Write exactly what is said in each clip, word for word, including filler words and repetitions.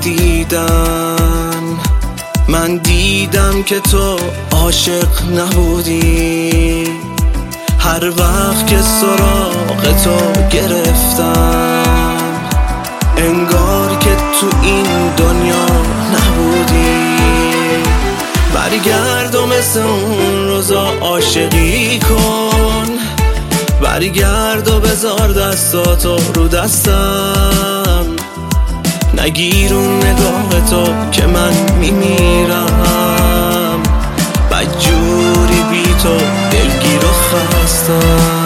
دیدن. من دیدم که تو عاشق نبودی، هر وقت که سراغ تو گرفتم انگار که تو این دنیا نبودی. برگرد و مثل اون روزا عاشقی کن، برگرد و بذار دستاتو رو دستم، نگیر اون نگاه تو که من میمیرم، بدجوری بی تو دلگیر و خستم.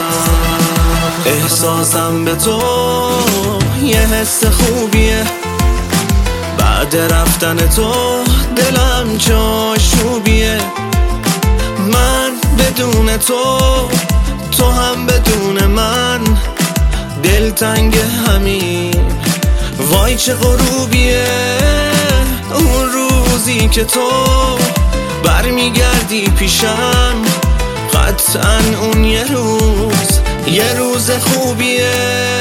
احساسم به تو یه حس خوبیه، بعد رفتن تو دلم چاشوبیه. من بدون تو، تو هم بدون من، دلتنگ همین وای چه غروبیه. اون روزی که تو برمیگردی پیشم، قطعا اون یه روز یه روز خوبیه.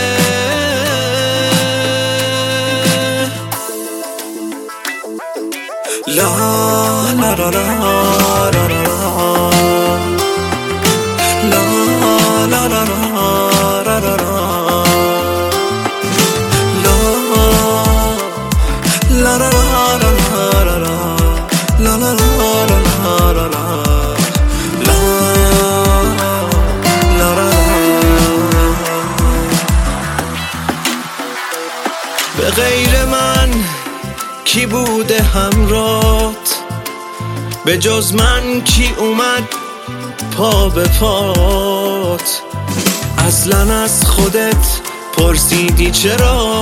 لا لا لا لا لا لا لا لا لا لا به غیر من کی بوده همراهت؟ به جز من کی اومد پا به پات؟ اصلا از خودت پرسیدی چرا؟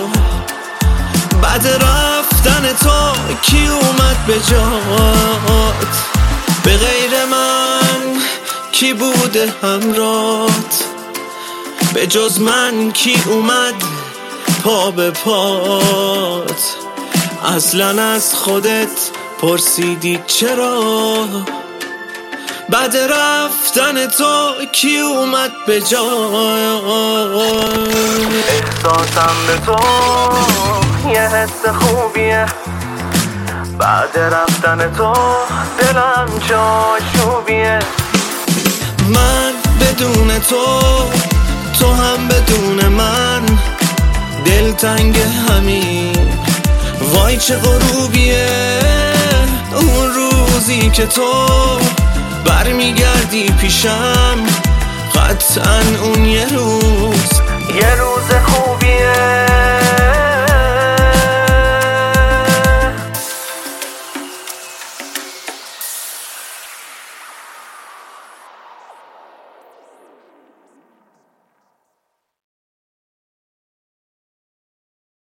بعد رفتن تو کی اومد به جات؟ به غیر من کی بوده همراهت؟ به جز من کی اومد پا به پات؟ اصلا از خودت پرسیدی چرا؟ بعد رفتن تو کی اومد به جای؟ احساسم به تو یه حس خوبیه، بعد رفتن تو دلم چاشوبیه. من بدون تو، تو هم بدون من، دلتنگ همین وای چه غروبیه. اون روزی که تو برمیگردی پیشم، قطعا اون یه روز یه روز خوبیه.